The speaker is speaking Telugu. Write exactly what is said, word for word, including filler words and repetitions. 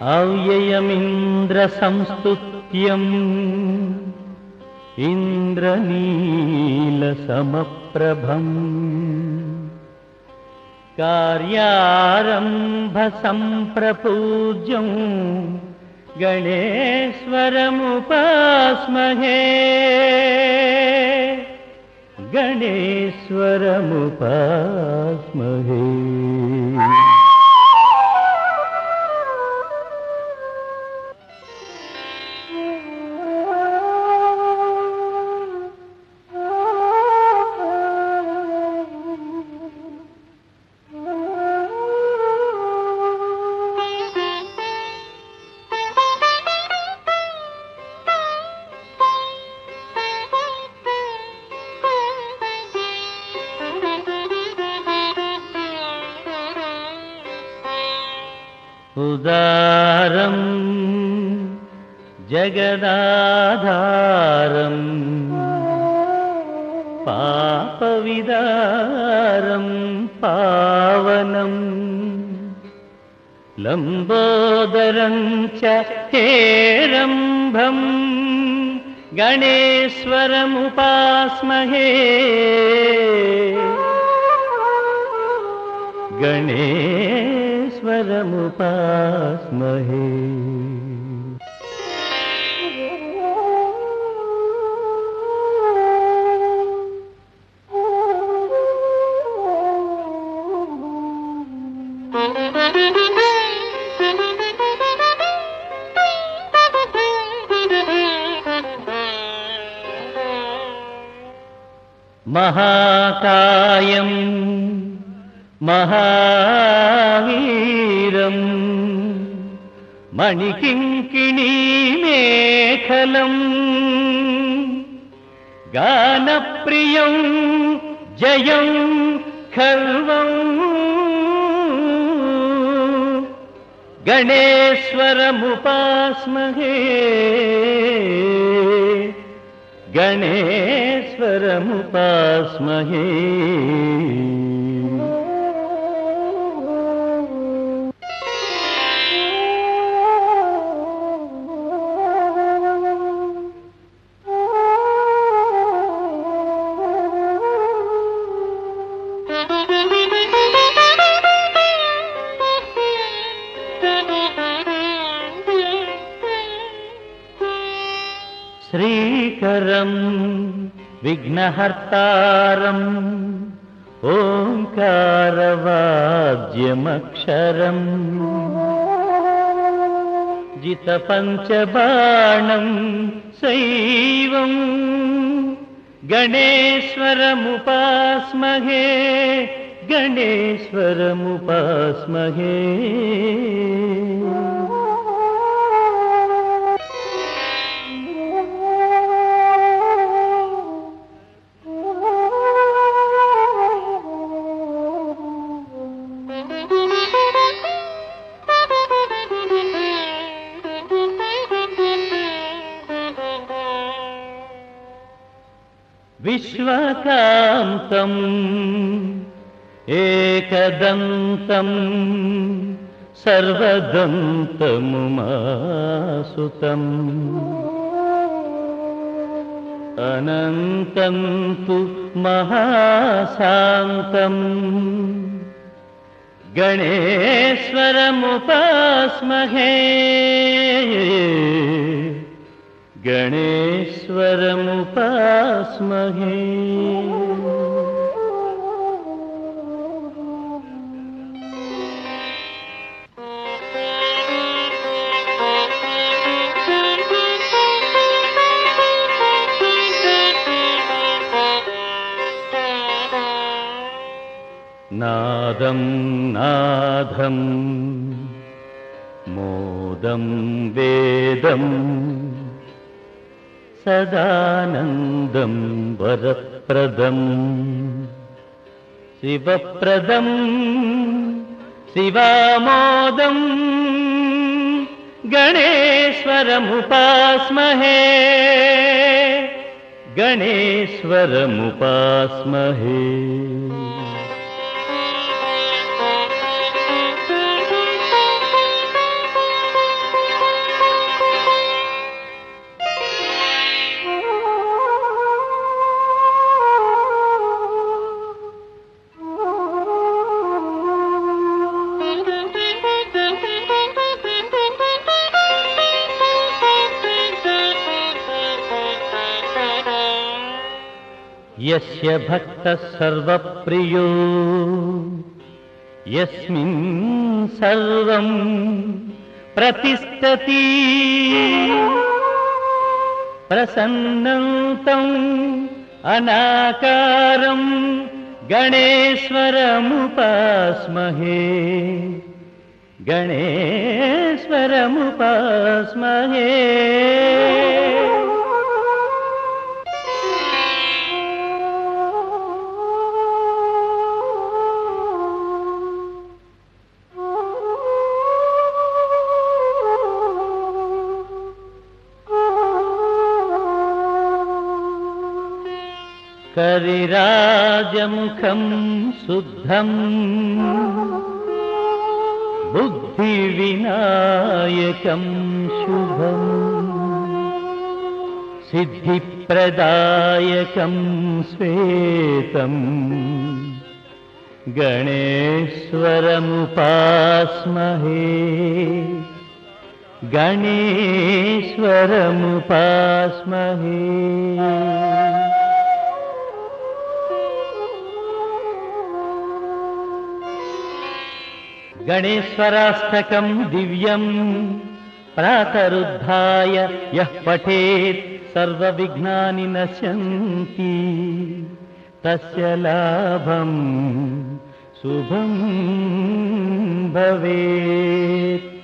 अव्ययमिन्द्र संस्तुत्यम् इन्द्रनीलसमप्रभम् कार्यारम्भ सम्प्रपूज्यं गणेश्वरमुपास्महे गणेश्वरमुपास्महे। उदारं जगदाधारं पापविदारं पावनं लंबोदरं च हेरम्भं गणेश्वरमुपास्महे गणेश्वरमुपास्महे। महाकायं महावीरं मणिकिङ्किणीमेखलं गानप्रियं जयं खर्वं गणेश्वरमुपास्महे गणेश्वरमुपास्महे। श्रीकरं विघ्नहर्तारं ओंकारवाद्यमक्षरं जितपञ्चबाणं शैवं गणेश्वरमुपास्महे गणेश्वरमुपास्महे। विश्वकान्तं एकदन्तं सर्वदन्तमुमासुतम् अनन्तं तु महाशान्तं गणेश्वरमुपास्महे गणेश्वरमुपास्महे। नादं नादं मोदं वेदं सदानन्दं वरप्रदं शिवप्रदं शिवामोदं गणेश्वरमुपास्महे गणेश्वरमुपास्महे। యస్య భక్తః సర్వప్రియో యస్మిన్ సర్వం ప్రతిష్టతి ప్రసన్నం తం అనాకారం గణేశ్వరముపాస్మహే గణేశ్వరముపాస్మహే. కరిరాజముఖం శుద్ధం బుద్ధి వినాయకం శుభం సిద్ధిప్రదాయకం శ్వేతం గణేశ్వరముపాస్మహే గణేశ్వరముపాస్మహే. గణేశ్వరాష్టకం దివ్యం ప్రాతరుద్ధాయ యః పఠేత్ సర్వవిఘ్నాని నశ్యంతి తస్య లాభం శుభం భవేత్.